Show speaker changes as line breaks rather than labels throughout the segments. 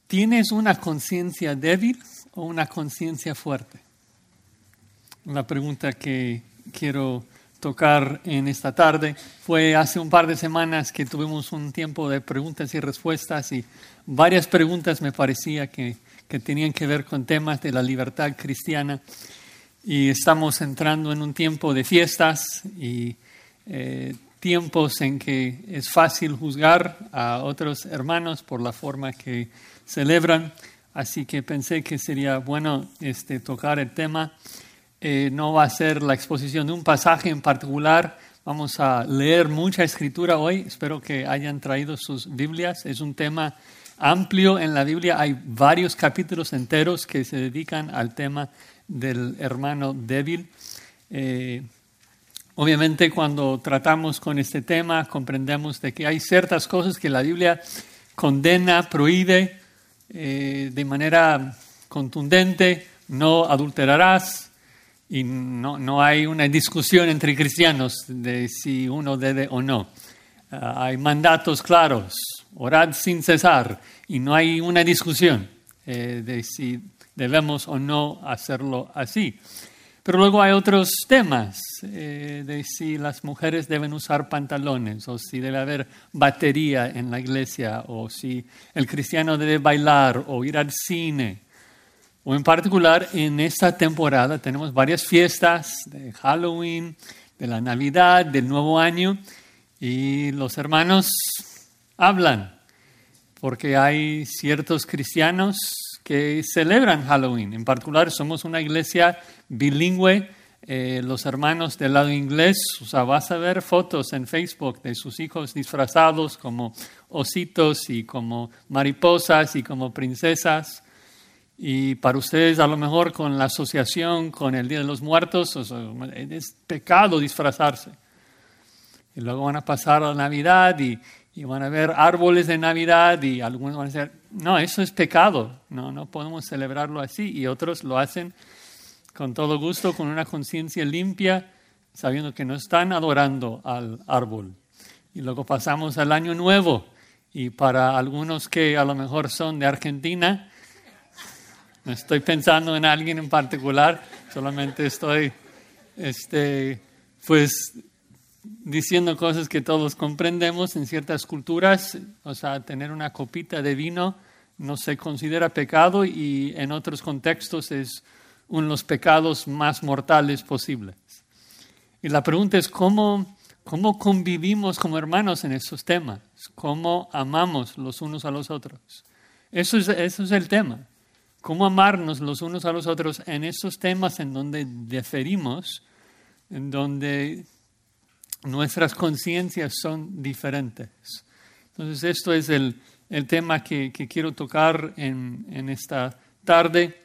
¿Tienes una conciencia débil o una conciencia fuerte? La pregunta que quiero tocar en esta tarde fue hace un par de semanas que tuvimos un tiempo de preguntas y respuestas y varias preguntas me parecía que tenían que ver con temas de la libertad cristiana y estamos entrando en un tiempo de fiestas y tiempos en que es fácil juzgar a otros hermanos por la forma que celebran, así que pensé que sería bueno tocar el tema. No va a ser la exposición de un pasaje en particular, vamos a leer mucha escritura hoy, espero que hayan traído sus Biblias, es un tema amplio en la Biblia, hay varios capítulos enteros que se dedican al tema del hermano débil. Obviamente cuando tratamos con este tema comprendemos de que hay ciertas cosas que la Biblia condena, prohíbe de manera contundente, no adulterarás. Y no hay una discusión entre cristianos de si uno debe o no. Hay mandatos claros, orad sin cesar, y no hay una discusión de si debemos o no hacerlo así. Pero luego hay otros temas de si las mujeres deben usar pantalones, o si debe haber batería en la iglesia, o si el cristiano debe bailar o ir al cine. O en particular, en esta temporada tenemos varias fiestas de Halloween, de la Navidad, del Nuevo Año, y los hermanos hablan, porque hay ciertos cristianos que celebran Halloween. En particular, somos una iglesia bilingüe. Los hermanos del lado inglés, o sea, vas a ver fotos en Facebook de sus hijos disfrazados como ositos y como mariposas y como princesas. Y para ustedes a lo mejor con la asociación con el Día de los Muertos, o sea, es pecado disfrazarse. Y luego van a pasar a la Navidad y van a ver árboles de Navidad y algunos van a decir, no, eso es pecado, no podemos celebrarlo así. Y otros lo hacen con todo gusto, con una conciencia limpia, sabiendo que no están adorando al árbol. Y luego pasamos al Año Nuevo y para algunos que a lo mejor son de Argentina, no estoy pensando en alguien en particular, solamente estoy pues diciendo cosas que todos comprendemos en ciertas culturas. O sea, tener una copita de vino no se considera pecado y en otros contextos es uno de los pecados más mortales posibles. Y la pregunta es ¿cómo convivimos como hermanos en esos temas? ¿Cómo amamos los unos a los otros? Eso es el tema. Cómo amarnos los unos a los otros en esos temas en donde diferimos, en donde nuestras conciencias son diferentes. Entonces, esto es el tema que quiero tocar en esta tarde.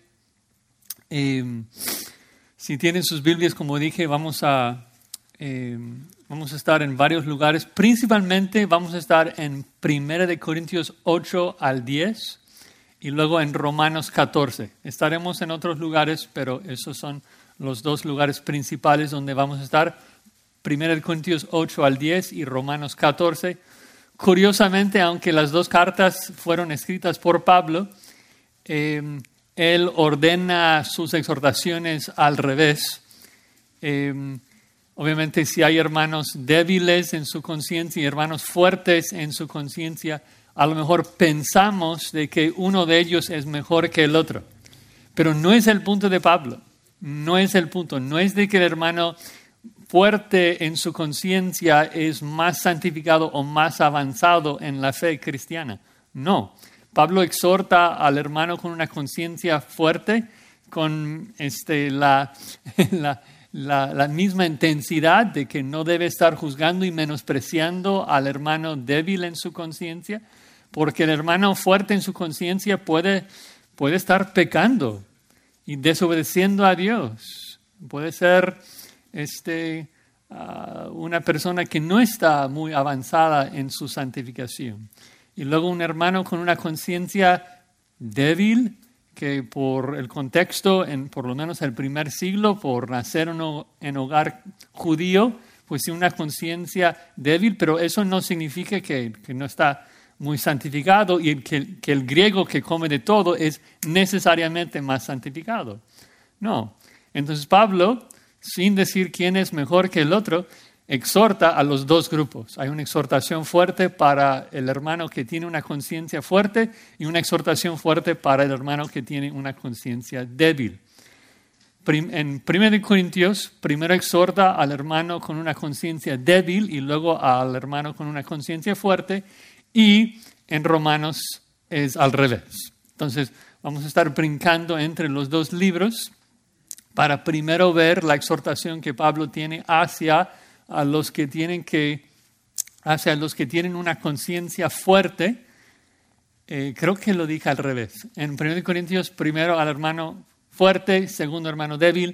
Si tienen sus Biblias, como dije, vamos a estar en varios lugares. Principalmente vamos a estar en 1 Corintios 8 al 10. Y luego en Romanos 14. Estaremos en otros lugares, pero esos son los dos lugares principales donde vamos a estar. 1 Corintios 8 al 10 y Romanos 14. Curiosamente, aunque las dos cartas fueron escritas por Pablo, él ordena sus exhortaciones al revés. Obviamente, si hay hermanos débiles en su conciencia y hermanos fuertes en su conciencia, a lo mejor pensamos de que uno de ellos es mejor que el otro. Pero no es el punto de Pablo. No es el punto. No es de que el hermano fuerte en su conciencia es más santificado o más avanzado en la fe cristiana. No. Pablo exhorta al hermano con una conciencia fuerte, con la misma intensidad de que no debe estar juzgando y menospreciando al hermano débil en su conciencia, porque el hermano fuerte en su conciencia puede estar pecando y desobedeciendo a Dios. Puede ser una persona que no está muy avanzada en su santificación. Y luego un hermano con una conciencia débil, que por el contexto, por lo menos el primer siglo, por nacer en hogar judío, pues sí una conciencia débil, pero eso no significa que no está muy santificado y que el griego que come de todo es necesariamente más santificado. No. Entonces Pablo, sin decir quién es mejor que el otro, exhorta a los dos grupos. Hay una exhortación fuerte para el hermano que tiene una conciencia fuerte y una exhortación fuerte para el hermano que tiene una conciencia débil. En 1 Corintios, primero exhorta al hermano con una conciencia débil y luego al hermano con una conciencia fuerte, y en Romanos es al revés. Entonces, vamos a estar brincando entre los dos libros para primero ver la exhortación que Pablo tiene hacia los que tienen una conciencia fuerte. Creo que lo dije al revés. En 1 Corintios, primero al hermano fuerte, segundo hermano débil,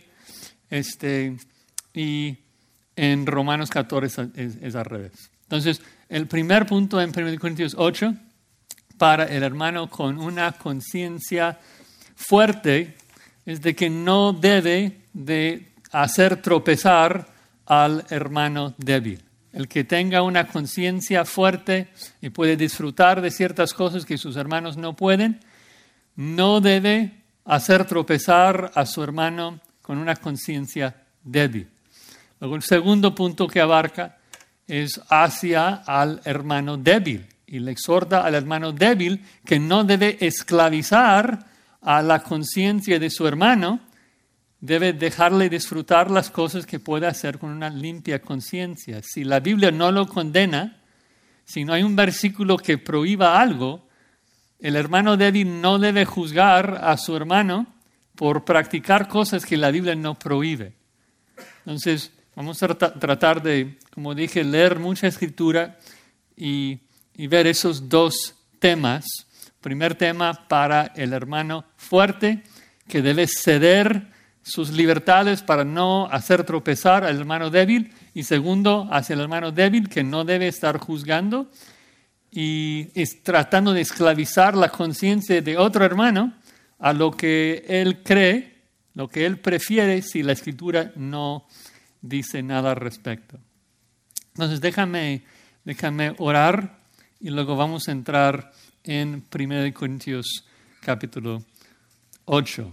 y en Romanos 14 es al revés. Entonces, el primer punto en 1 Corintios 8, para el hermano con una conciencia fuerte, es de que no debe de hacer tropezar al hermano débil. El que tenga una conciencia fuerte y puede disfrutar de ciertas cosas que sus hermanos no pueden, no debe hacer tropezar a su hermano con una conciencia débil. Luego el segundo punto que abarca es hacia al hermano débil y le exhorta al hermano débil que no debe esclavizar a la conciencia de su hermano, debe dejarle disfrutar las cosas que puede hacer con una limpia conciencia. Si la Biblia no lo condena, si no hay un versículo que prohíba algo, el hermano débil no debe juzgar a su hermano por practicar cosas que la Biblia no prohíbe. Entonces, vamos a tratar de, como dije, leer mucha escritura y ver esos dos temas. Primer tema para el hermano fuerte, que debe ceder sus libertades para no hacer tropezar al hermano débil. Y segundo, hacia el hermano débil, que no debe estar juzgando y tratando de esclavizar la conciencia de otro hermano a lo que él cree, lo que él prefiere, si la Escritura no dice nada al respecto. Entonces déjame orar y luego vamos a entrar en 1 Corintios capítulo 8.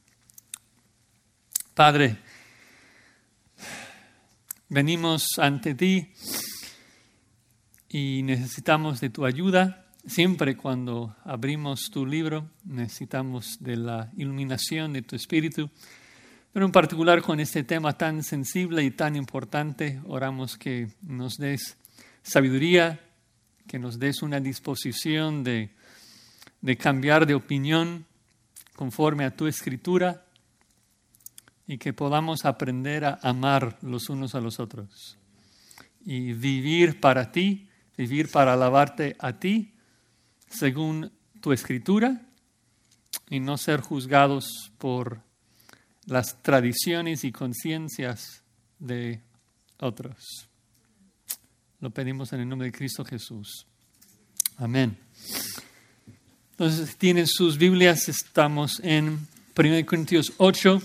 Padre, venimos ante ti y necesitamos de tu ayuda. Siempre cuando abrimos tu libro necesitamos de la iluminación de tu Espíritu. Pero en particular con este tema tan sensible y tan importante, oramos que nos des sabiduría, que nos des una disposición de cambiar de opinión conforme a tu Escritura y que podamos aprender a amar los unos a los otros y vivir para ti, vivir para alabarte a ti según tu Escritura y no ser juzgados por las tradiciones y conciencias de otros. Lo pedimos en el nombre de Cristo Jesús. Amén. Entonces, si tienen sus Biblias, estamos en 1 Corintios 8.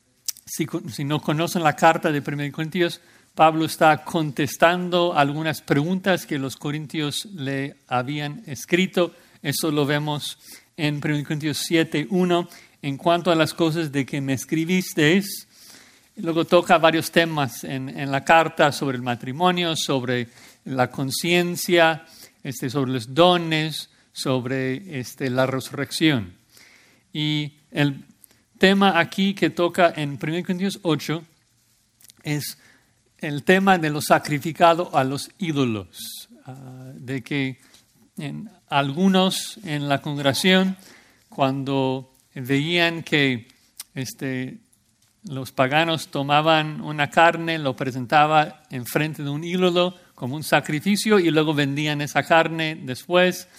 Si no conocen la carta de 1 Corintios, Pablo está contestando algunas preguntas que los corintios le habían escrito. Eso lo vemos en 1 Corintios 7:1. En cuanto a las cosas de que me escribisteis, luego toca varios temas en la carta sobre el matrimonio, sobre la conciencia, sobre los dones, sobre la resurrección. Y el tema aquí que toca en 1 Corintios 8 es el tema de lo sacrificado a los ídolos, de que algunos en la congregación, cuando veían que los paganos tomaban una carne, lo presentaban enfrente de un ídolo como un sacrificio y luego vendían esa carne después,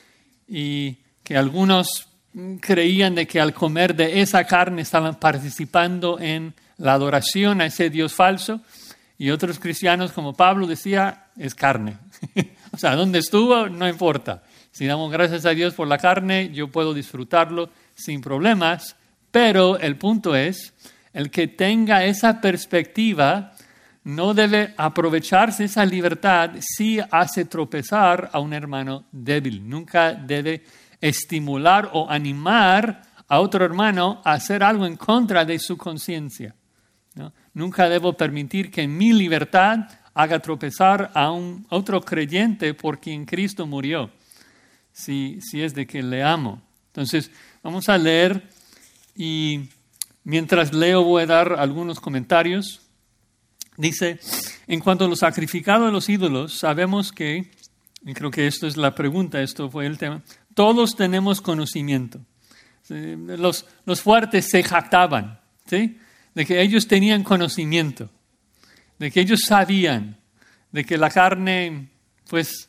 y que algunos creían de que al comer de esa carne estaban participando en la adoración a ese Dios falso, y otros cristianos, como Pablo decía, es carne. O sea, ¿dónde estuvo? No importa. Si damos gracias a Dios por la carne, yo puedo disfrutarlo sin problemas, pero el punto es, el que tenga esa perspectiva no debe aprovecharse esa libertad si hace tropezar a un hermano débil. Nunca debe estimular o animar a otro hermano a hacer algo en contra de su conciencia, ¿no? Nunca debo permitir que mi libertad haga tropezar a un otro creyente por quien Cristo murió, si es de que le amo. Entonces, vamos a leer y mientras leo voy a dar algunos comentarios. Dice, en cuanto a lo sacrificado de los ídolos, sabemos que, y creo que esto es la pregunta, esto fue el tema, todos tenemos conocimiento. Los fuertes se jactaban, ¿sí?, de que ellos tenían conocimiento, de que ellos sabían, de que la carne, pues,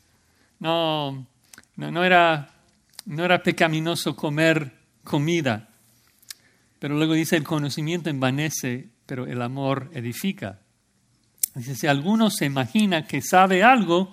no era pecaminoso comer comida. Pero luego dice, el conocimiento envanece, pero el amor edifica. Dice, si alguno se imagina que sabe algo,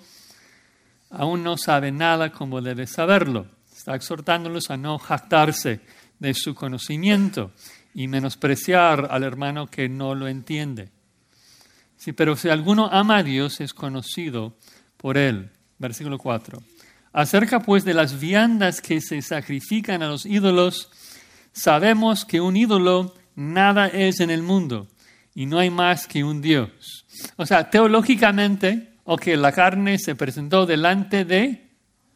aún no sabe nada como debe saberlo. Está exhortándolos a no jactarse de su conocimiento y menospreciar al hermano que no lo entiende. Sí, pero si alguno ama a Dios, es conocido por él. Versículo 4. Acerca pues de las viandas que se sacrifican a los ídolos, sabemos que un ídolo nada es en el mundo y no hay más que un Dios. O sea, teológicamente, la carne se presentó delante de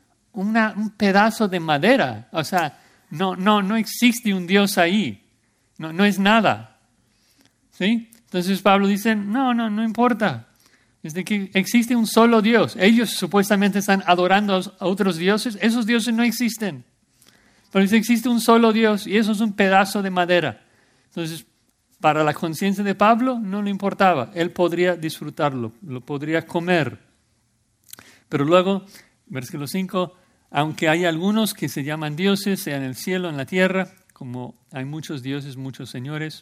un pedazo de madera. O sea, no existe un Dios ahí. No es nada. ¿Sí? Entonces Pablo dice, no importa. Es de que existe un solo Dios. Ellos supuestamente están adorando a otros dioses. Esos dioses no existen. Pero dice, existe un solo Dios y eso es un pedazo de madera. Entonces, para la conciencia de Pablo no le importaba. Él podría disfrutarlo, lo podría comer. Pero luego, versículo 5, aunque hay algunos que se llaman dioses, sea en el cielo, en la tierra, como hay muchos dioses, muchos señores,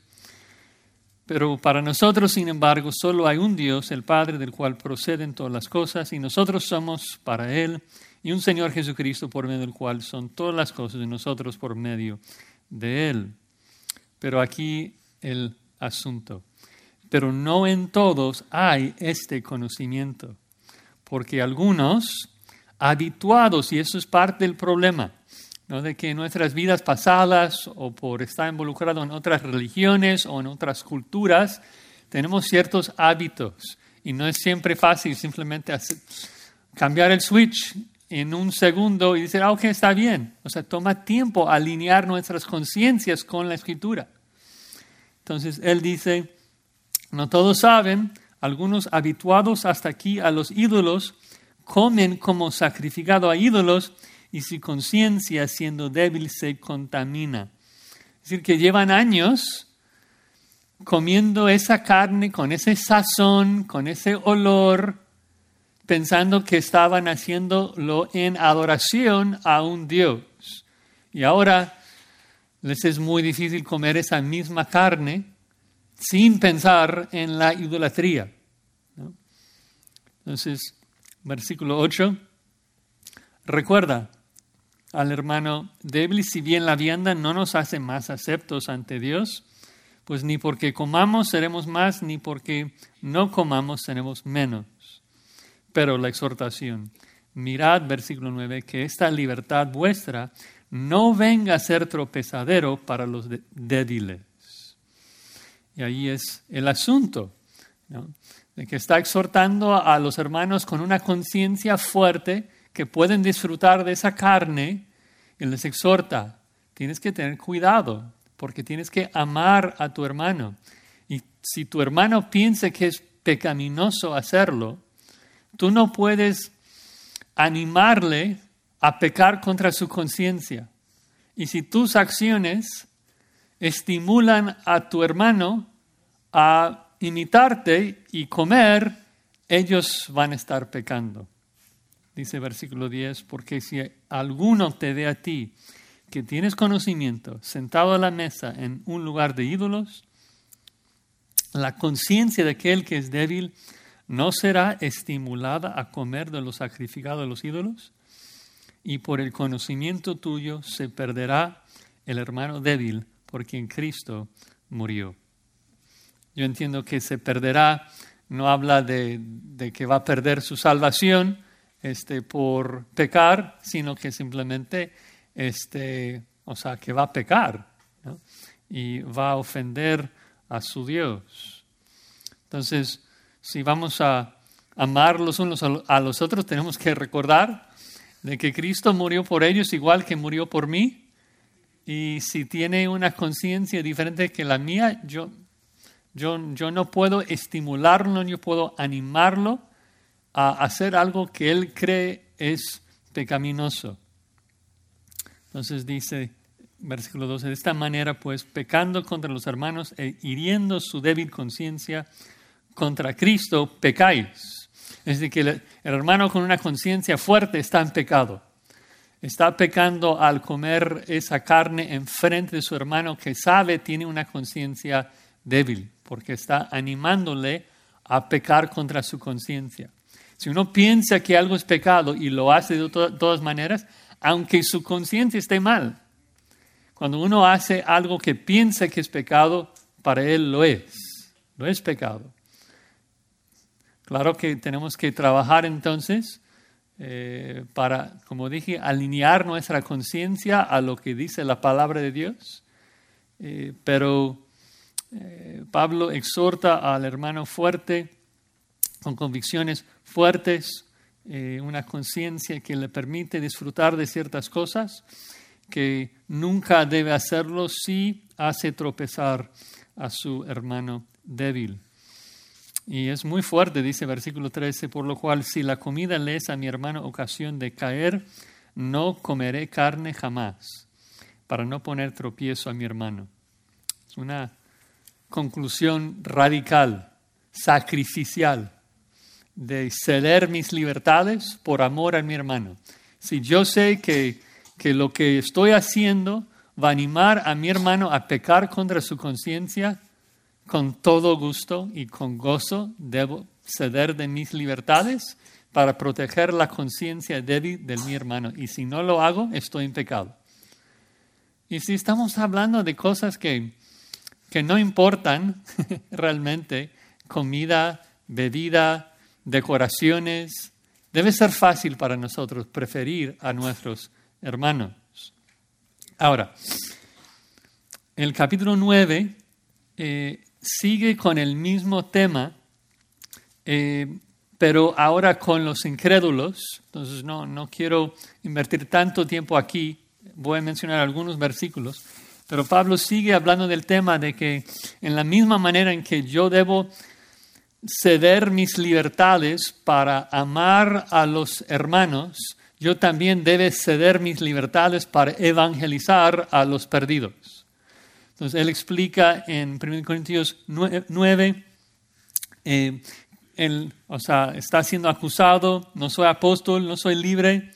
pero para nosotros, sin embargo, solo hay un Dios, el Padre, del cual proceden todas las cosas, y nosotros somos para Él, y un Señor Jesucristo, por medio del cual son todas las cosas, y nosotros por medio de Él. Pero aquí el asunto. Pero no en todos hay este conocimiento, porque algunos, habituados, y eso es parte del problema, ¿no?, de que en nuestras vidas pasadas o por estar involucrado en otras religiones o en otras culturas, tenemos ciertos hábitos y no es siempre fácil simplemente cambiar el switch en un segundo y decir, ok, está bien. O sea, toma tiempo alinear nuestras conciencias con la Escritura. Entonces, él dice, no todos saben, algunos habituados hasta aquí a los ídolos comen como sacrificado a ídolos y su conciencia, siendo débil, se contamina. Es decir, que llevan años comiendo esa carne con ese sazón, con ese olor, pensando que estaban haciéndolo en adoración a un Dios. Y ahora les es muy difícil comer esa misma carne sin pensar en la idolatría, ¿no? Entonces, versículo 8, recuerda al hermano débil, si bien la vianda no nos hace más aceptos ante Dios, pues ni porque comamos seremos más, ni porque no comamos seremos menos. Pero la exhortación, mirad, versículo 9, que esta libertad vuestra no venga a ser tropezadero para los débiles. Y ahí es el asunto, ¿no?, de que está exhortando a los hermanos con una conciencia fuerte que pueden disfrutar de esa carne, y les exhorta, tienes que tener cuidado, porque tienes que amar a tu hermano. Y si tu hermano piensa que es pecaminoso hacerlo, tú no puedes animarle a pecar contra su conciencia. Y si tus acciones estimulan a tu hermano a imitarte y comer, ellos van a estar pecando. Dice versículo 10, porque si alguno te ve a ti, que tienes conocimiento, sentado a la mesa en un lugar de ídolos, la conciencia de aquel que es débil no será estimulada a comer de lo sacrificado de los ídolos, y por el conocimiento tuyo se perderá el hermano débil por quien Cristo murió. Yo entiendo que se perderá no habla de que va a perder su salvación por pecar, sino que simplemente que va a pecar, ¿no? Y va a ofender a su Dios. Entonces, si vamos a amar los unos a los otros, tenemos que recordar de que Cristo murió por ellos igual que murió por mí. Y si tiene una conciencia diferente que la mía, yo no puedo estimularlo, yo puedo animarlo a hacer algo que él cree es pecaminoso. Entonces dice, versículo 12, de esta manera pues, pecando contra los hermanos e hiriendo su débil conciencia contra Cristo, pecáis. Es decir, que el hermano con una conciencia fuerte está en pecado. Está pecando al comer esa carne enfrente de su hermano que sabe tiene una conciencia débil, porque está animándole a pecar contra su conciencia. Si uno piensa que algo es pecado y lo hace de todas maneras, aunque su conciencia esté mal, cuando uno hace algo que piensa que es pecado, para él lo es pecado. Claro que tenemos que trabajar entonces para, como dije, alinear nuestra conciencia a lo que dice la palabra de Dios. Pero Pablo exhorta al hermano fuerte, con convicciones fuertes, una conciencia que le permite disfrutar de ciertas cosas, que nunca debe hacerlo si hace tropezar a su hermano débil. Y es muy fuerte, dice versículo 13, por lo cual si la comida le es a mi hermano ocasión de caer, no comeré carne jamás, para no poner tropiezo a mi hermano. Es una conclusión radical, sacrificial, de ceder mis libertades por amor a mi hermano. Si yo sé que lo que estoy haciendo va a animar a mi hermano a pecar contra su conciencia, con todo gusto y con gozo debo ceder de mis libertades para proteger la conciencia débil de mi hermano. Y si no lo hago, estoy en pecado. Y si estamos hablando de cosas que no importan realmente, comida, bebida, decoraciones, debe ser fácil para nosotros preferir a nuestros hermanos. Ahora, el capítulo 9 sigue con el mismo tema, pero ahora con los incrédulos. Entonces no quiero invertir tanto tiempo aquí. Voy a mencionar algunos versículos. Pero Pablo sigue hablando del tema de que en la misma manera en que yo debo ceder mis libertades para amar a los hermanos, yo también debo ceder mis libertades para evangelizar a los perdidos. Entonces, él explica en 1 Corintios 9, está siendo acusado, no soy apóstol, no soy libre.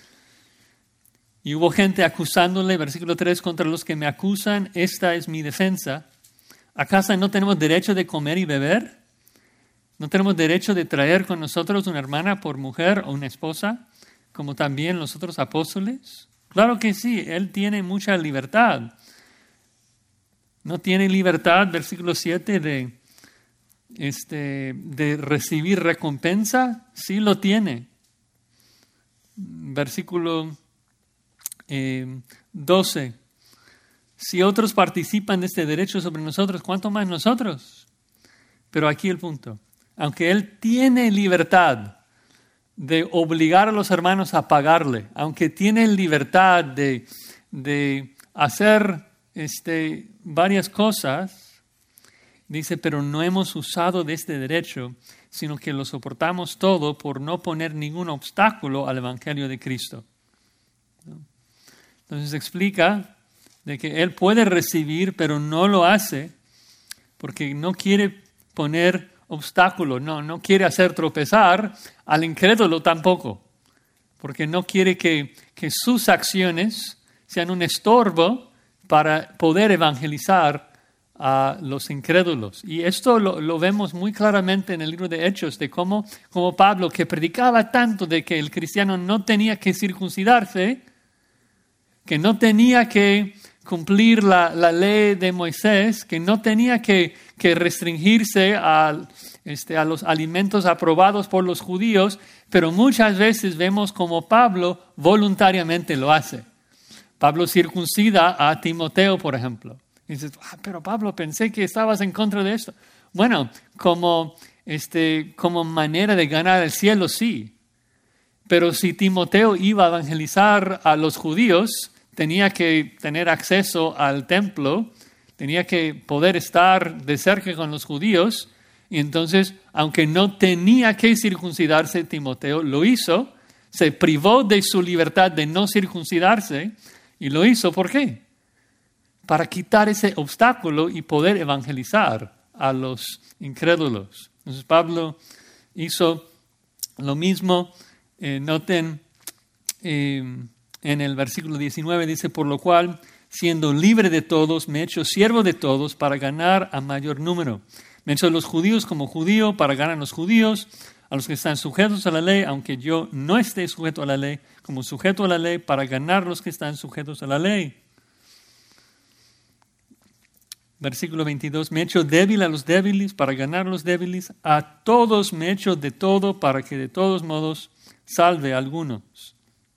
Y hubo gente acusándole, versículo 3, contra los que me acusan, esta es mi defensa. ¿Acaso no tenemos derecho de comer y beber? ¿No tenemos derecho de traer con nosotros una hermana por mujer o una esposa, como también los otros apóstoles? Claro que sí, él tiene mucha libertad. No tiene libertad, versículo 7, de recibir recompensa. Sí lo tiene. Versículo 12. Si otros participan de este derecho sobre nosotros, ¿cuánto más nosotros? Pero aquí el punto. Aunque él tiene libertad de obligar a los hermanos a pagarle, aunque tiene libertad de hacer varias cosas, dice, pero no hemos usado de este derecho, sino que lo soportamos todo por no poner ningún obstáculo al evangelio de Cristo. Entonces explica de que él puede recibir, pero no lo hace porque no quiere poner obstáculo, no quiere hacer tropezar al incrédulo tampoco, porque no quiere que sus acciones sean un estorbo para poder evangelizar a los incrédulos. Y esto lo vemos muy claramente en el libro de Hechos, de cómo Pablo, que predicaba tanto de que el cristiano no tenía que circuncidarse, que no tenía que cumplir la ley de Moisés, que no tenía que restringirse a los alimentos aprobados por los judíos, pero muchas veces vemos como Pablo voluntariamente lo hace. Pablo circuncida a Timoteo, por ejemplo. Y dices, pero Pablo, pensé que estabas en contra de esto. Bueno, como manera de ganar el cielo, sí. Pero si Timoteo iba a evangelizar a los judíos, tenía que tener acceso al templo, tenía que poder estar de cerca con los judíos, y entonces, aunque no tenía que circuncidarse, Timoteo lo hizo, se privó de su libertad de no circuncidarse, y lo hizo, ¿por qué? Para quitar ese obstáculo y poder evangelizar a los incrédulos. Entonces Pablo hizo lo mismo. Noten en el versículo 19, dice, por lo cual, siendo libre de todos, me he hecho siervo de todos para ganar a mayor número. Me he hecho a los judíos como judío para ganar a los judíos, a los que están sujetos a la ley, aunque yo no esté sujeto a la ley, como sujeto a la ley para ganar a los que están sujetos a la ley. Versículo 22, me he hecho débil a los débiles para ganar a los débiles, a todos me he hecho de todo para que de todos modos salve a algunos.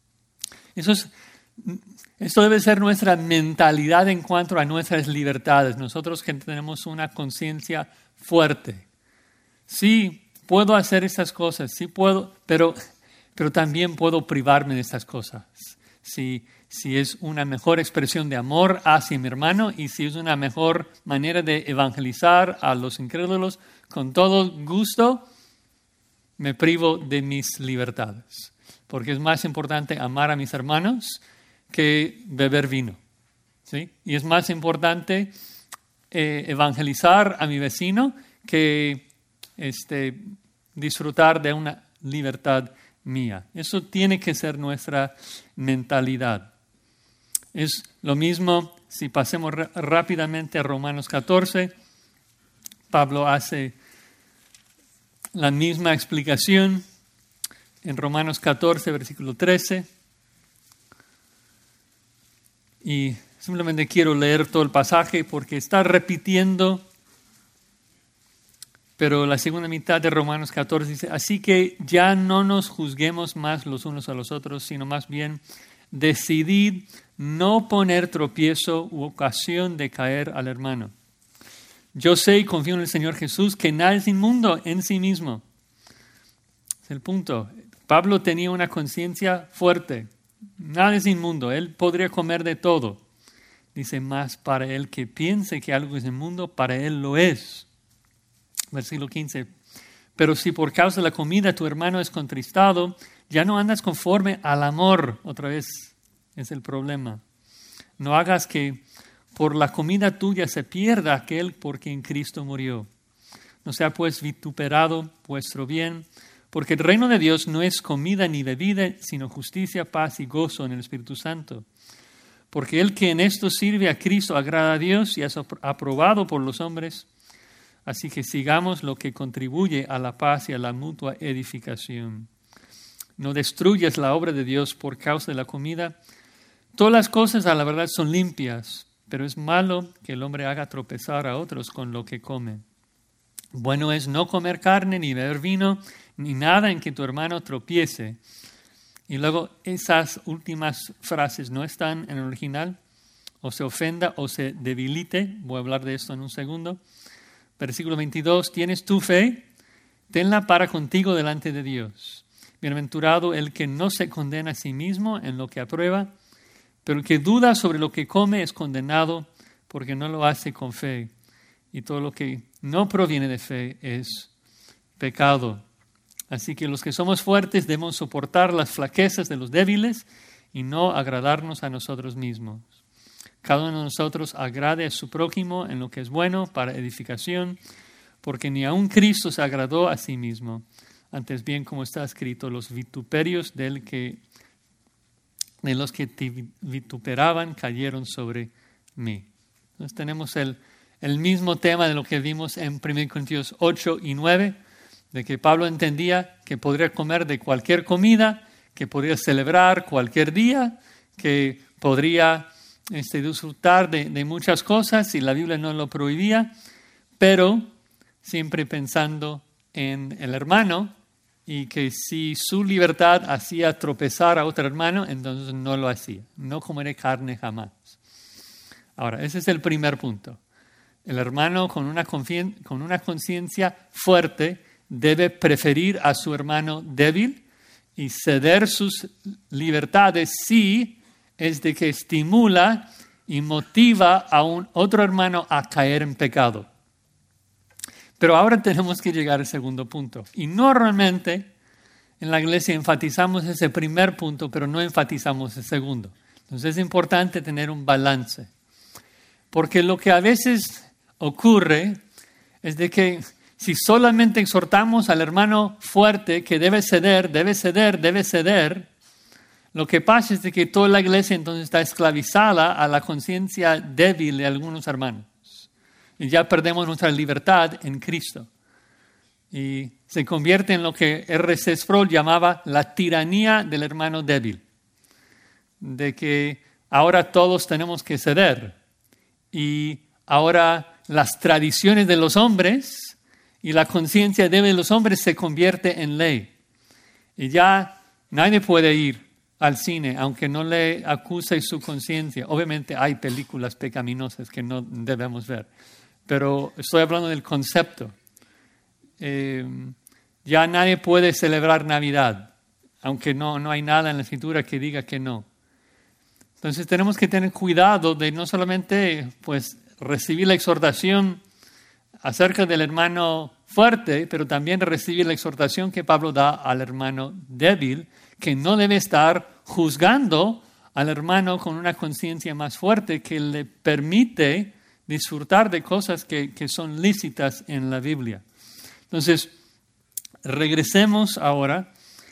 Esto debe ser nuestra mentalidad en cuanto a nuestras libertades. Nosotros que tenemos una conciencia fuerte. Sí, puedo hacer estas cosas, sí puedo, pero también puedo privarme de estas cosas. Si es una mejor expresión de amor hacia mi hermano y si es una mejor manera de evangelizar a los incrédulos, con todo gusto me privo de mis libertades. Porque es más importante amar a mis hermanos que beber vino. ¿Sí? Y es más importante evangelizar a mi vecino que disfrutar de una libertad mía. Eso tiene que ser nuestra mentalidad. Es lo mismo si pasemos rápidamente a Romanos 14. Pablo hace la misma explicación en Romanos 14, versículo 13. Y simplemente quiero leer todo el pasaje porque está repitiendo, pero la segunda mitad de Romanos 14 dice, así que ya no nos juzguemos más los unos a los otros, sino más bien decidid no poner tropiezo u ocasión de caer al hermano. Yo sé y confío en el Señor Jesús que nada es inmundo en sí mismo. Es el punto. Pablo tenía una conciencia fuerte. Nada es inmundo. Él podría comer de todo. Dice, más para el que piense que algo es inmundo, para él lo es. Versículo 15. Pero si por causa de la comida tu hermano es contristado, ya no andas conforme al amor. Otra vez es el problema. No hagas que por la comida tuya se pierda aquel por quien Cristo murió. No sea pues vituperado vuestro bien, porque el reino de Dios no es comida ni bebida, sino justicia, paz y gozo en el Espíritu Santo. Porque el que en esto sirve a Cristo agrada a Dios y es aprobado por los hombres. Así que sigamos lo que contribuye a la paz y a la mutua edificación. No destruyas la obra de Dios por causa de la comida. Todas las cosas a la verdad son limpias, pero es malo que el hombre haga tropezar a otros con lo que come. Bueno es no comer carne, ni beber vino, ni nada en que tu hermano tropiece. Y luego esas últimas frases no están en el original. O se ofenda o se debilite. Voy a hablar de esto en un segundo. Versículo 22. ¿Tienes tu fe? Tenla para contigo delante de Dios. Bienaventurado el que no se condena a sí mismo en lo que aprueba, pero el que duda sobre lo que come es condenado porque no lo hace con fe. Y todo lo que no proviene de fe es pecado. Así que los que somos fuertes debemos soportar las flaquezas de los débiles y no agradarnos a nosotros mismos. Cada uno de nosotros agrade a su prójimo en lo que es bueno para edificación, porque ni aun Cristo se agradó a sí mismo. Antes bien, como está escrito, los vituperios de los que te vituperaban cayeron sobre mí. Entonces tenemos el mismo tema de lo que vimos en 1 Corintios 8 y 9, de que Pablo entendía que podría comer de cualquier comida, que podría celebrar cualquier día, que podría disfrutar de muchas cosas y la Biblia no lo prohibía, pero siempre pensando en el hermano y que si su libertad hacía tropezar a otro hermano, entonces no lo hacía. No comeré carne jamás. Ahora, ese es el primer punto. El hermano con una conciencia fuerte debe preferir a su hermano débil y ceder sus libertades si es de que estimula y motiva a un otro hermano a caer en pecado. Pero ahora tenemos que llegar al segundo punto. Y normalmente en la iglesia enfatizamos ese primer punto, pero no enfatizamos el segundo. Entonces es importante tener un balance. Porque lo que a veces ocurre es de que si solamente exhortamos al hermano fuerte que debe ceder, lo que pasa es de que toda la iglesia entonces está esclavizada a la conciencia débil de algunos hermanos. Y ya perdemos nuestra libertad en Cristo. Y se convierte en lo que R.C. Sproul llamaba la tiranía del hermano débil. De que ahora todos tenemos que ceder. Y ahora las tradiciones de los hombres y la conciencia débil de los hombres se convierte en ley. Y ya nadie puede ir al cine, aunque no le acuse su conciencia. Obviamente hay películas pecaminosas que no debemos ver. Pero estoy hablando del concepto. Ya nadie puede celebrar Navidad, aunque no hay nada en la Escritura que diga que no. Entonces tenemos que tener cuidado de no solamente pues, recibir la exhortación acerca del hermano fuerte, pero también recibir la exhortación que Pablo da al hermano débil, que no debe estar juzgando al hermano con una conciencia más fuerte que le permite disfrutar de cosas que son lícitas en la Biblia. Entonces, regresemos ahora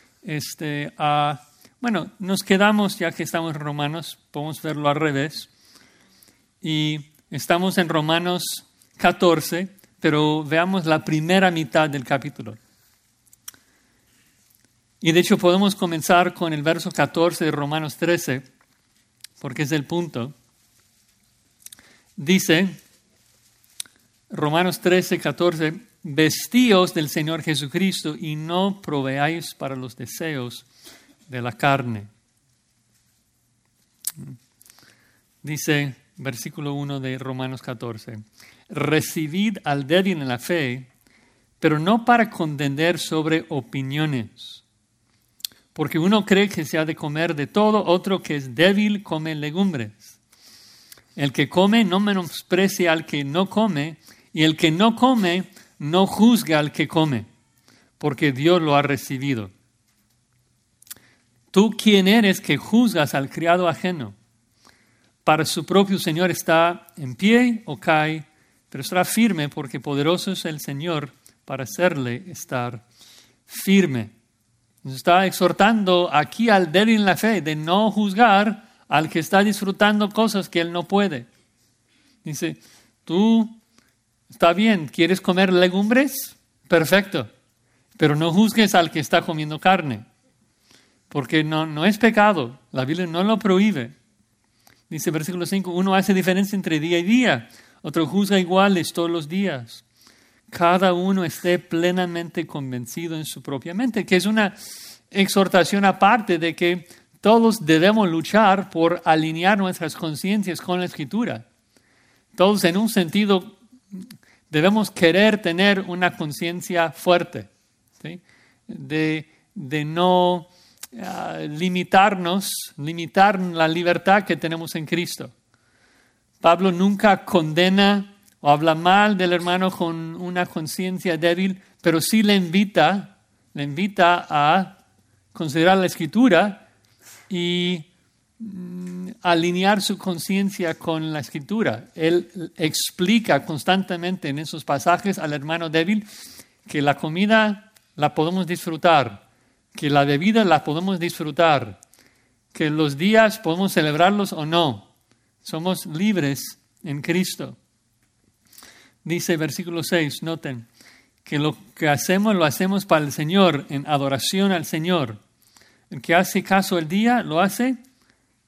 nos quedamos, ya que estamos en Romanos, podemos verlo al revés, y estamos en Romanos 14, pero veamos la primera mitad del capítulo. Y de hecho podemos comenzar con el verso 14 de Romanos 13, porque es el punto. Dice, Romanos 13, 14, vestíos del Señor Jesucristo y no proveáis para los deseos de la carne. Dice, versículo 1 de Romanos 14, recibid al débil en la fe, pero no para contender sobre opiniones. Porque uno cree que se ha de comer de todo, otro que es débil come legumbres. El que come no menosprecia al que no come, y el que no come no juzga al que come, porque Dios lo ha recibido. ¿Tú quién eres que juzgas al criado ajeno? Para su propio Señor está en pie o cae, pero estará firme porque poderoso es el Señor para hacerle estar firme. Nos está exhortando aquí al débil en la fe de no juzgar al que está disfrutando cosas que él no puede. Dice, tú, está bien, ¿quieres comer legumbres? Perfecto, pero no juzgues al que está comiendo carne, porque no es pecado, la Biblia no lo prohíbe. Dice versículo 5, uno hace diferencia entre día y día, otro juzga iguales todos los días. Cada uno esté plenamente convencido en su propia mente, que es una exhortación aparte de que todos debemos luchar por alinear nuestras conciencias con la Escritura. Todos en un sentido debemos querer tener una conciencia fuerte, ¿sí? De no limitar la libertad que tenemos en Cristo. Pablo nunca condena o habla mal del hermano con una conciencia débil, pero sí le invita a considerar la Escritura y alinear su conciencia con la Escritura. Él explica constantemente en esos pasajes al hermano débil que la comida la podemos disfrutar, que la bebida la podemos disfrutar, que los días podemos celebrarlos o no. Somos libres en Cristo. Dice versículo 6, noten, que lo que hacemos lo hacemos para el Señor, en adoración al Señor. El que hace caso el día, lo hace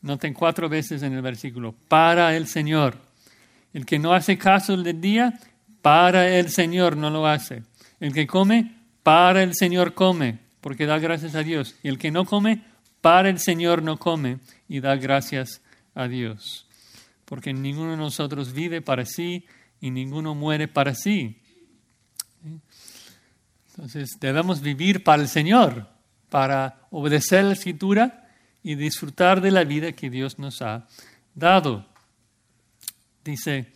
Noten 4 veces en el versículo, para el Señor. El que no hace caso del día, para el Señor no lo hace. El que come, para el Señor come, porque da gracias a Dios. Y el que no come, para el Señor no come y da gracias a Dios. Porque ninguno de nosotros vive para sí y ninguno muere para sí. Entonces debemos vivir para el Señor, para obedecer la Escritura y disfrutar de la vida que Dios nos ha dado. Dice,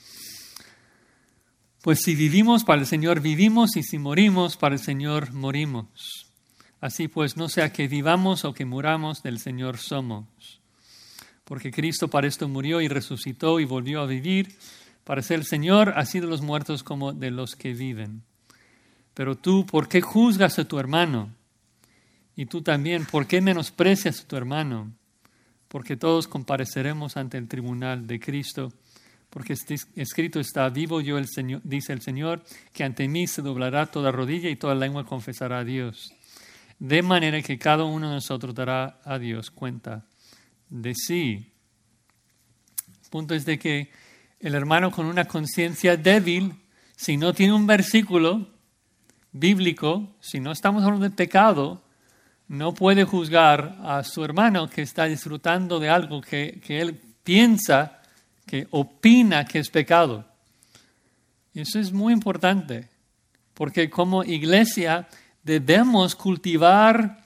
pues si vivimos para el Señor vivimos y si morimos para el Señor morimos. Así pues, no sea que vivamos o que muramos, del Señor somos. Porque Cristo para esto murió y resucitó y volvió a vivir, para ser el Señor así de los muertos como de los que viven. Pero tú, ¿por qué juzgas a tu hermano? Y tú también, ¿por qué menosprecias a tu hermano? Porque todos compareceremos ante el tribunal de Cristo. Porque escrito está, vivo yo, el Señor, dice el Señor, que ante mí se doblará toda rodilla y toda lengua confesará a Dios. De manera que cada uno de nosotros dará a Dios cuenta de sí. El punto es de que el hermano con una conciencia débil, si no tiene un versículo bíblico, si no estamos hablando de pecado, no puede juzgar a su hermano que está disfrutando de algo que él piensa, que opina que es pecado. Y eso es muy importante, porque como iglesia debemos cultivar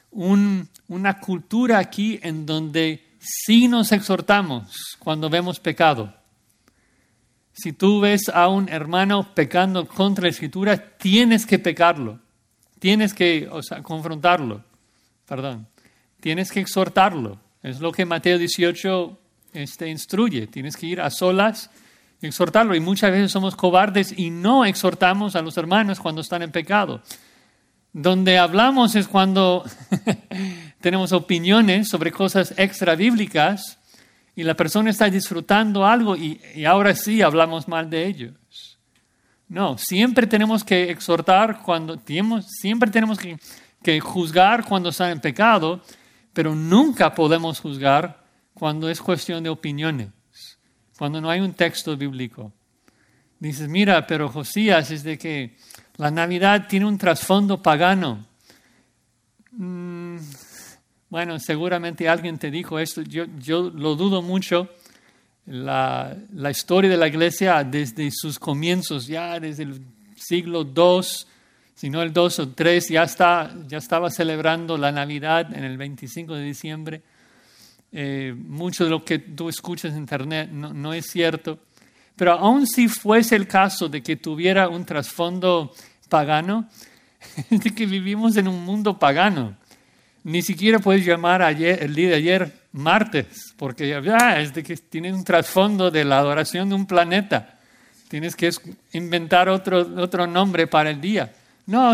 una cultura aquí en donde sí nos exhortamos cuando vemos pecado. Si tú ves a un hermano pecando contra la Escritura, tienes que pecarlo, tienes que confrontarlo, tienes que exhortarlo. Es lo que Mateo 18 instruye. Tienes que ir a solas y exhortarlo. Y muchas veces somos cobardes y no exhortamos a los hermanos cuando están en pecado. Donde hablamos es cuando tenemos opiniones sobre cosas extra bíblicas y la persona está disfrutando algo y ahora sí hablamos mal de ellos. No, siempre tenemos que exhortar siempre tenemos que juzgar cuando están en pecado, pero nunca podemos juzgar cuando es cuestión de opiniones, cuando no hay un texto bíblico. Dices, mira, pero Josías, es de que la Navidad tiene un trasfondo pagano. Bueno, seguramente alguien te dijo esto. Yo lo dudo mucho. La historia de la iglesia desde sus comienzos, ya desde el siglo II, si no el 2 o 3, ya estaba celebrando la Navidad en el 25 de diciembre. Mucho de lo que tú escuchas en internet no es cierto. Pero aun si fuese el caso de que tuviera un trasfondo pagano, es de que vivimos en un mundo pagano. Ni siquiera puedes llamar el día de ayer martes, porque es de que tiene un trasfondo de la adoración de un planeta. Tienes que inventar otro nombre para el día. No,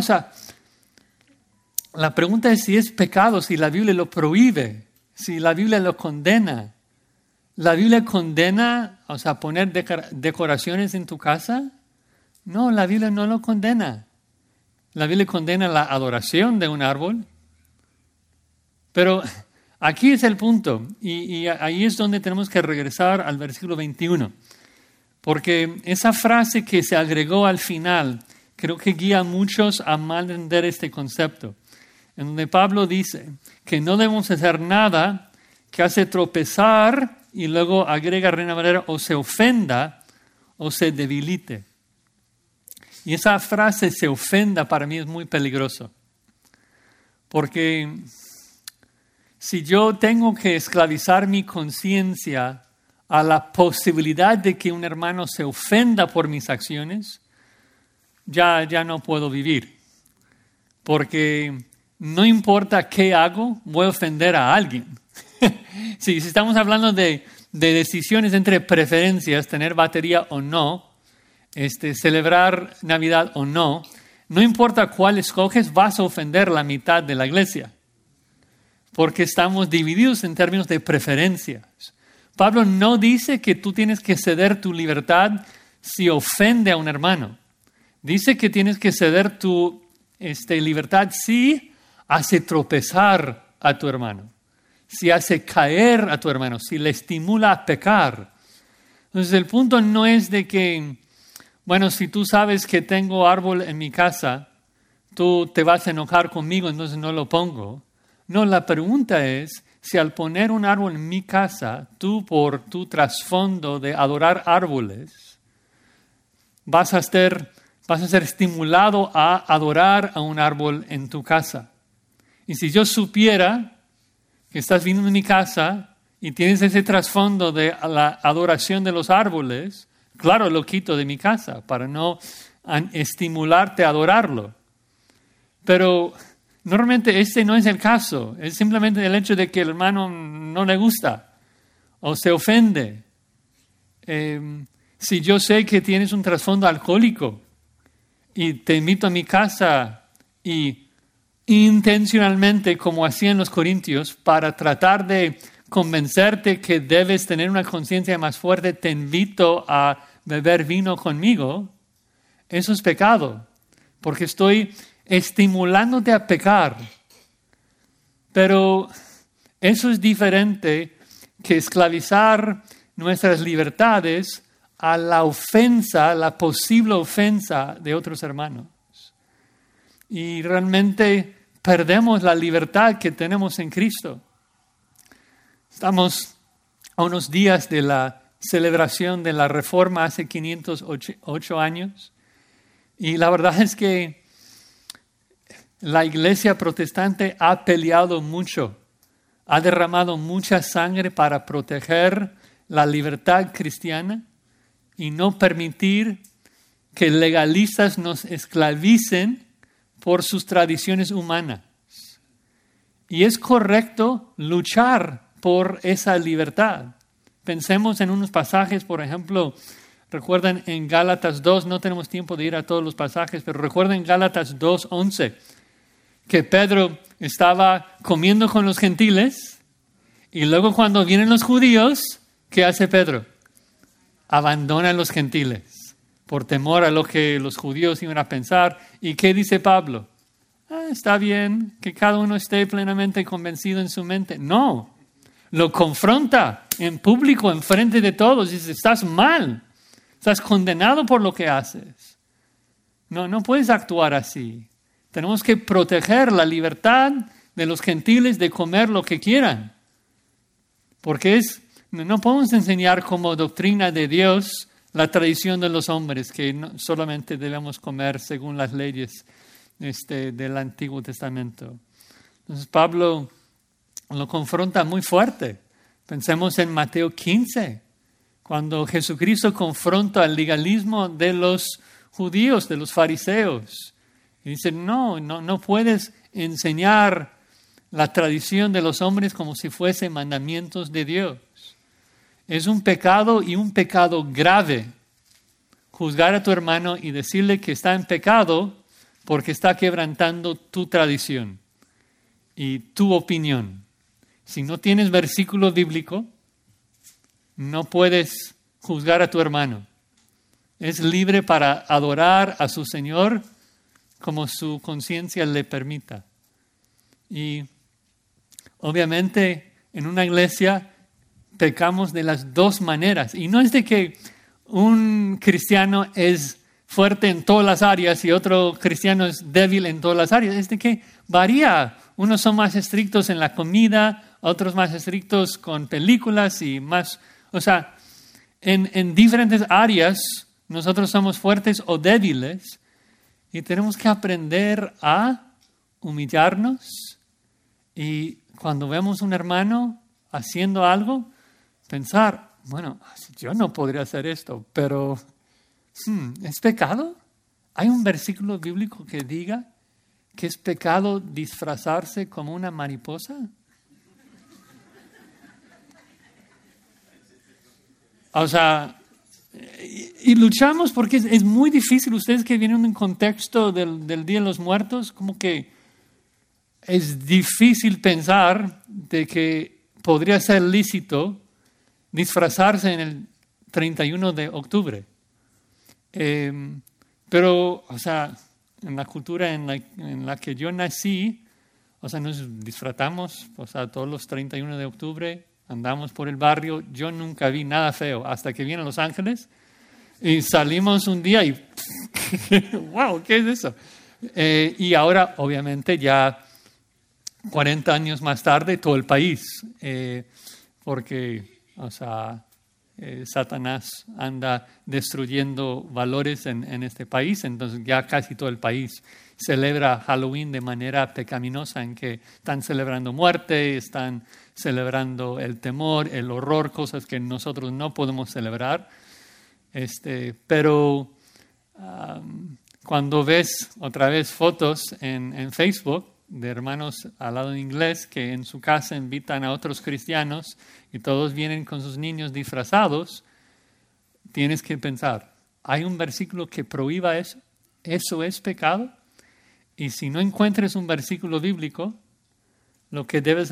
la pregunta es si es pecado, si la Biblia lo prohíbe, si la Biblia lo condena. ¿La Biblia condena, poner decoraciones en tu casa? No, la Biblia no lo condena. La Biblia condena la adoración de un árbol. Pero aquí es el punto, y ahí es donde tenemos que regresar al versículo 21. Porque esa frase que se agregó al final, creo que guía a muchos a mal entender este concepto. En donde Pablo dice que no debemos hacer nada que hace tropezar y luego agrega Reina Valera o se ofenda o se debilite. Y esa frase se ofenda para mí es muy peligroso. Porque si yo tengo que esclavizar mi conciencia a la posibilidad de que un hermano se ofenda por mis acciones, ya no puedo vivir. Porque no importa qué hago, voy a ofender a alguien. Si estamos hablando de decisiones entre preferencias, tener batería o no, celebrar Navidad o no, no importa cuál escoges, vas a ofender la mitad de la iglesia. Porque estamos divididos en términos de preferencias. Pablo no dice que tú tienes que ceder tu libertad si ofende a un hermano. Dice que tienes que ceder tu libertad si hace tropezar a tu hermano. si hace caer a tu hermano, si le estimula a pecar. Entonces el punto no es de que, bueno, si tú sabes que tengo árbol en mi casa, tú te vas a enojar conmigo, entonces no lo pongo. No, la pregunta es, si al poner un árbol en mi casa, tú por tu trasfondo de adorar árboles, vas a ser estimulado a adorar a un árbol en tu casa. Y si yo supiera que estás viniendo en mi casa y tienes ese trasfondo de la adoración de los árboles, claro, lo quito de mi casa para no estimularte a adorarlo. Pero normalmente este no es el caso. Es simplemente el hecho de que el hermano no le gusta o se ofende. Si yo sé que tienes un trasfondo alcohólico y te invito a mi casa y intencionalmente, como hacían los corintios, para tratar de convencerte que debes tener una conciencia más fuerte, te invito a beber vino conmigo, eso es pecado, porque estoy estimulándote a pecar. Pero eso es diferente que esclavizar nuestras libertades a la ofensa, la posible ofensa de otros hermanos. Y realmente perdemos la libertad que tenemos en Cristo. Estamos a unos días de la celebración de la Reforma hace 508 años. Y la verdad es que la iglesia protestante ha peleado mucho, ha derramado mucha sangre para proteger la libertad cristiana y no permitir que legalistas nos esclavicen por sus tradiciones humanas. Y es correcto luchar por esa libertad. Pensemos en unos pasajes, por ejemplo, recuerden en Gálatas 2, no tenemos tiempo de ir a todos los pasajes, pero recuerden Gálatas 2:11, que Pedro estaba comiendo con los gentiles y luego cuando vienen los judíos, ¿qué hace Pedro? Abandona a los gentiles por temor a lo que los judíos iban a pensar. ¿Y qué dice Pablo? Está bien que cada uno esté plenamente convencido en su mente. No, lo confronta en público, en frente de todos. Dice, estás mal, estás condenado por lo que haces. No puedes actuar así. Tenemos que proteger la libertad de los gentiles de comer lo que quieran. Porque no podemos enseñar como doctrina de Dios la tradición de los hombres, que no, solamente debemos comer según las leyes del Antiguo Testamento. Entonces Pablo lo confronta muy fuerte. Pensemos en Mateo 15, cuando Jesucristo confronta el legalismo de los judíos, de los fariseos. Y dice, no puedes enseñar la tradición de los hombres como si fuese mandamientos de Dios. Es un pecado y un pecado grave juzgar a tu hermano y decirle que está en pecado porque está quebrantando tu tradición y tu opinión. Si no tienes versículo bíblico, no puedes juzgar a tu hermano. Es libre para adorar a su Señor como su conciencia le permita. Y obviamente en una iglesia pecamos de las dos maneras. Y no es de que un cristiano es fuerte en todas las áreas y otro cristiano es débil en todas las áreas. Es de que varía. Unos son más estrictos en la comida, otros más estrictos con películas y más. O sea, en diferentes áreas nosotros somos fuertes o débiles y tenemos que aprender a humillarnos y cuando vemos un hermano haciendo algo, pensar, bueno, yo no podría hacer esto, pero ¿es pecado? ¿Hay un versículo bíblico que diga que es pecado disfrazarse como una mariposa? O sea, y luchamos porque es muy difícil. Ustedes que vienen en un contexto del Día de los Muertos, como que es difícil pensar de que podría ser lícito disfrazarse en el 31 de octubre. Pero, o sea, en la cultura en la que yo nací, O sea, nos disfrutamos, o sea, todos los 31 de octubre andamos por el barrio. Yo nunca vi nada feo hasta que vine a Los Ángeles y salimos un día y ¡wow! ¿Qué es eso? Y ahora, obviamente, ya 40 años más tarde, todo el país, porque, o sea, Satanás anda destruyendo valores en este país, entonces ya casi todo el país celebra Halloween de manera pecaminosa, en que están celebrando muerte, están celebrando el temor, el horror, cosas que nosotros no podemos celebrar. Pero cuando ves otra vez fotos en Facebook de hermanos hablando en inglés que en su casa invitan a otros cristianos y todos vienen con sus niños disfrazados, tienes que pensar, ¿hay un versículo que prohíba eso? ¿Eso es pecado? Y si no encuentres un versículo bíblico, lo que debes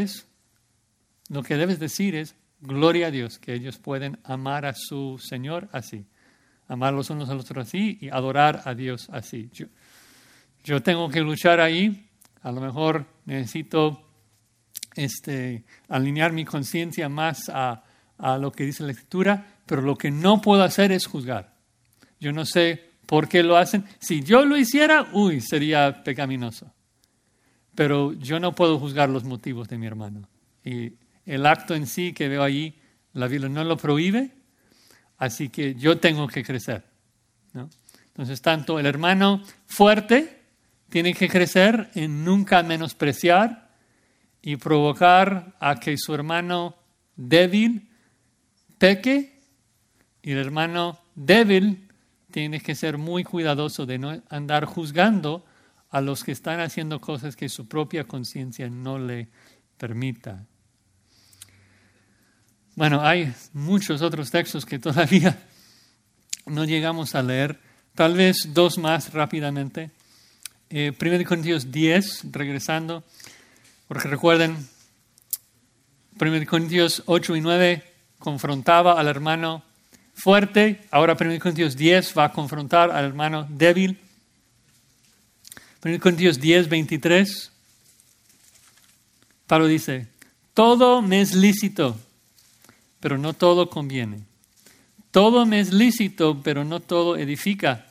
decir es, gloria a Dios, que ellos pueden amar a su Señor así, amar los unos a los otros así y adorar a Dios así. Yo tengo que luchar ahí, a lo mejor necesito alinear mi conciencia más a lo que dice la Escritura, pero lo que no puedo hacer es juzgar. Yo no sé por qué lo hacen. Si yo lo hiciera, sería pecaminoso. Pero yo no puedo juzgar los motivos de mi hermano. Y el acto en sí que veo allí, la Biblia no lo prohíbe, así que yo tengo que crecer, ¿no? Entonces, tanto el hermano fuerte tiene que crecer en nunca menospreciar y provocar a que su hermano débil peque, y el hermano débil tiene que ser muy cuidadoso de no andar juzgando a los que están haciendo cosas que su propia conciencia no le permita. Bueno, hay muchos otros textos que todavía no llegamos a leer. Tal vez dos más rápidamente. 1 Corintios 10, regresando, porque recuerden, 1 Corintios 8 y 9 confrontaba al hermano fuerte, ahora 1 Corintios 10 va a confrontar al hermano débil. 1 Corintios 10, 23, Pablo dice, todo me es lícito, pero no todo conviene. Todo me es lícito, pero no todo edifica.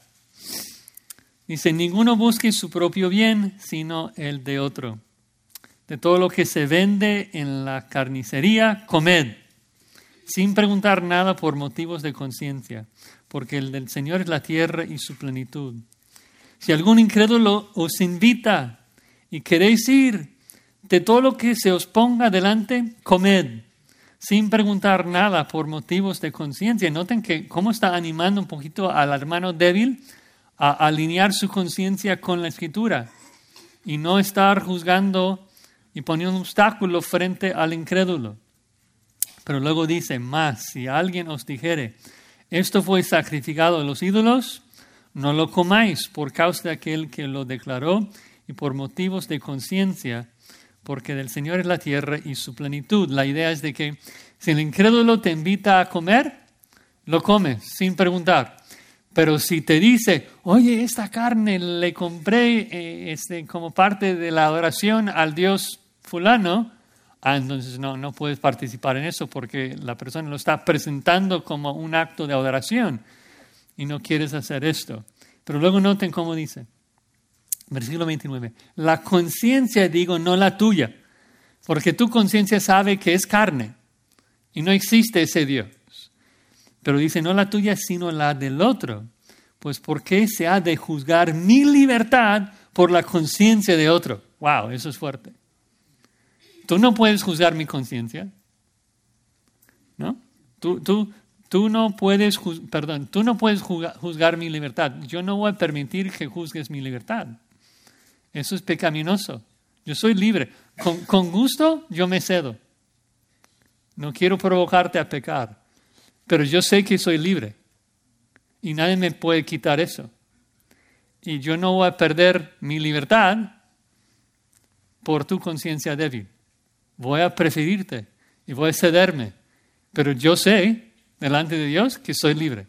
Dice, ninguno busque su propio bien, sino el de otro. De todo lo que se vende en la carnicería, comed, sin preguntar nada por motivos de conciencia, porque el del Señor es la tierra y su plenitud. Si algún incrédulo os invita y queréis ir, de todo lo que se os ponga delante, comed, sin preguntar nada por motivos de conciencia. Noten que cómo está animando un poquito al hermano débil a alinear su conciencia con la Escritura y no estar juzgando y poniendo un obstáculo frente al incrédulo. Pero luego dice, más, si alguien os dijere, esto fue sacrificado a los ídolos, no lo comáis por causa de aquel que lo declaró y por motivos de conciencia, porque del Señor es la tierra y su plenitud. La idea es de que si el incrédulo te invita a comer, lo comes sin preguntar. Pero si te dice, oye, esta carne le compré como parte de la adoración al Dios fulano, entonces no puedes participar en eso porque la persona lo está presentando como un acto de adoración y no quieres hacer esto. Pero luego noten cómo dice, versículo 29, la conciencia, digo, no la tuya, porque tu conciencia sabe que es carne y no existe ese Dios. Pero dice, no la tuya, sino la del otro. Pues ¿por qué se ha de juzgar mi libertad por la conciencia de otro? Wow, eso es fuerte. Tú no puedes juzgar mi conciencia, ¿no? Tú no puedes juzgar mi libertad. Yo no voy a permitir que juzgues mi libertad. Eso es pecaminoso. Yo soy libre. Con gusto yo me cedo. No quiero provocarte a pecar. Pero yo sé que soy libre y nadie me puede quitar eso. Y yo no voy a perder mi libertad por tu conciencia débil. Voy a preferirte y voy a cederme. Pero yo sé, delante de Dios, que soy libre.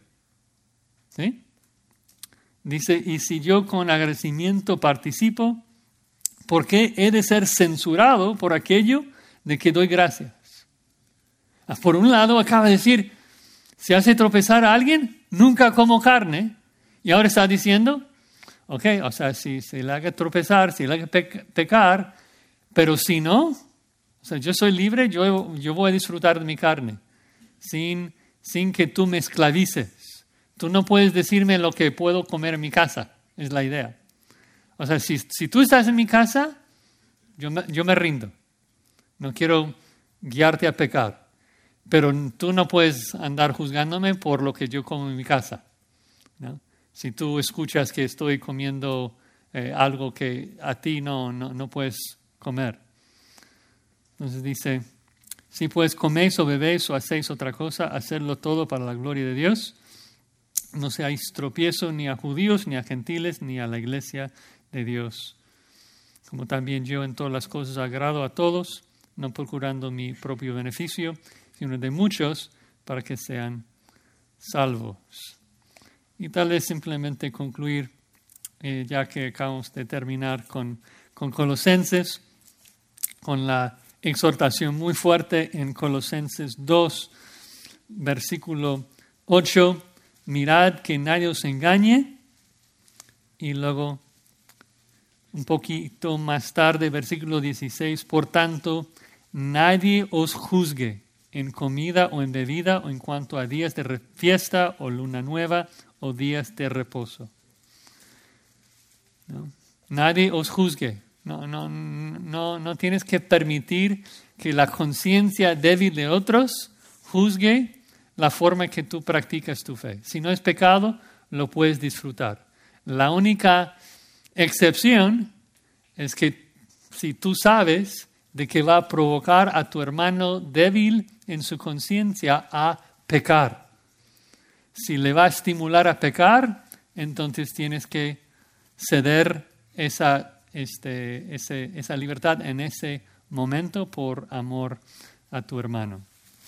¿Sí? Dice, y si yo con agradecimiento participo, ¿Por qué he de ser censurado por aquello de que doy gracias? Por un lado, acaba de decir, si hace tropezar a alguien, nunca como carne. Y ahora está diciendo, ok, o sea, si se le haga tropezar, si le haga pecar, pero si no, o sea, yo soy libre, yo voy a disfrutar de mi carne, sin que tú me esclavices. Tú no puedes decirme lo que puedo comer en mi casa, es la idea. O sea, si tú estás en mi casa, yo me rindo. No quiero guiarte a pecar. Pero tú no puedes andar juzgándome por lo que yo como en mi casa, ¿no? Si tú escuchas que estoy comiendo algo que a ti no puedes comer. Entonces dice, si pues coméis o bebéis o hacéis otra cosa, hacedlo todo para la gloria de Dios. No seáis tropiezo ni a judíos, ni a gentiles, ni a la iglesia de Dios. Como también yo en todas las cosas agrado a todos, no procurando mi propio beneficio, sino de muchos, para que sean salvos. Y tal vez simplemente concluir, ya que acabamos de terminar con Colosenses, con la exhortación muy fuerte en Colosenses 2, versículo 8, mirad que nadie os engañe, y luego un poquito más tarde, versículo 16, por tanto, nadie os juzgue en comida o en bebida o en cuanto a días de fiesta o luna nueva o días de reposo. ¿No? Nadie os juzgue. No tienes que permitir que la conciencia débil de otros juzgue la forma que tú practicas tu fe. Si no es pecado, lo puedes disfrutar. La única excepción es que si tú sabes de que va a provocar a tu hermano débil en su conciencia a pecar. Si le va a estimular a pecar, entonces tienes que ceder esa libertad en ese momento por amor a tu hermano.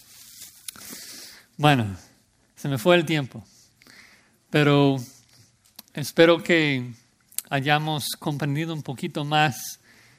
Bueno, se me fue el tiempo, pero espero que hayamos comprendido un poquito más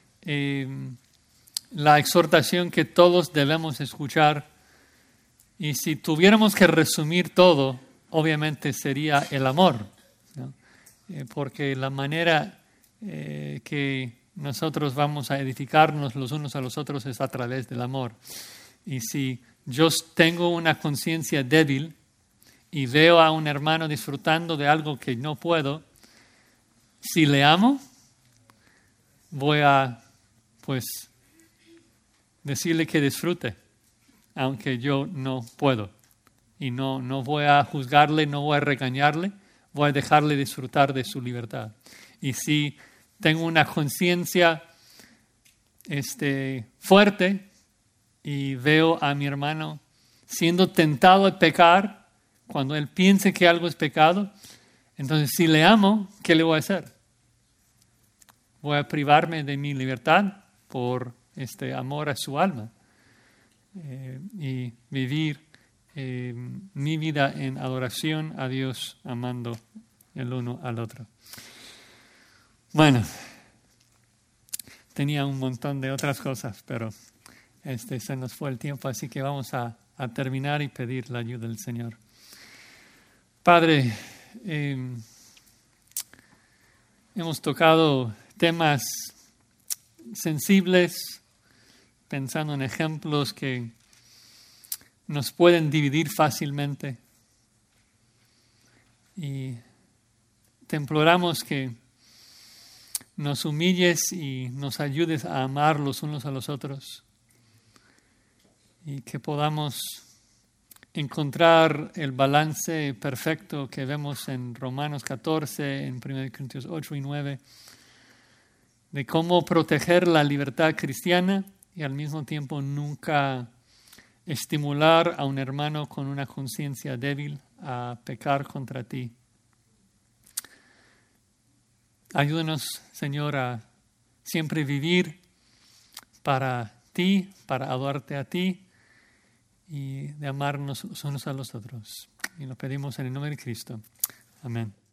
la exhortación que todos debemos escuchar. Y si tuviéramos que resumir todo, obviamente sería el amor, ¿no? Porque la manera que nosotros vamos a edificarnos los unos a los otros es a través del amor. Y si yo tengo una conciencia débil y veo a un hermano disfrutando de algo que no puedo, si le amo, voy a decirle que disfrute, aunque yo no puedo. Y no voy a juzgarle, no voy a regañarle, voy a dejarle disfrutar de su libertad. Y si tengo una conciencia fuerte y veo a mi hermano siendo tentado a pecar, cuando él piense que algo es pecado, entonces si le amo, ¿qué le voy a hacer? Voy a privarme de mi libertad por amor a su alma y vivir mi vida en adoración a Dios, amando el uno al otro. Bueno, tenía un montón de otras cosas, pero se nos fue el tiempo, así que vamos a terminar y pedir la ayuda del Señor. Padre, hemos tocado temas sensibles, pensando en ejemplos que nos pueden dividir fácilmente. Y te imploramos que nos humilles y nos ayudes a amar los unos a los otros. Y que podamos encontrar el balance perfecto que vemos en Romanos 14, en 1 Corintios 8 y 9, de cómo proteger la libertad cristiana y al mismo tiempo nunca estimular a un hermano con una conciencia débil a pecar contra ti. Ayúdanos, Señor, a siempre vivir para ti, para adorarte a ti y de amarnos los unos a los otros. Y lo pedimos en el nombre de Cristo. Amén.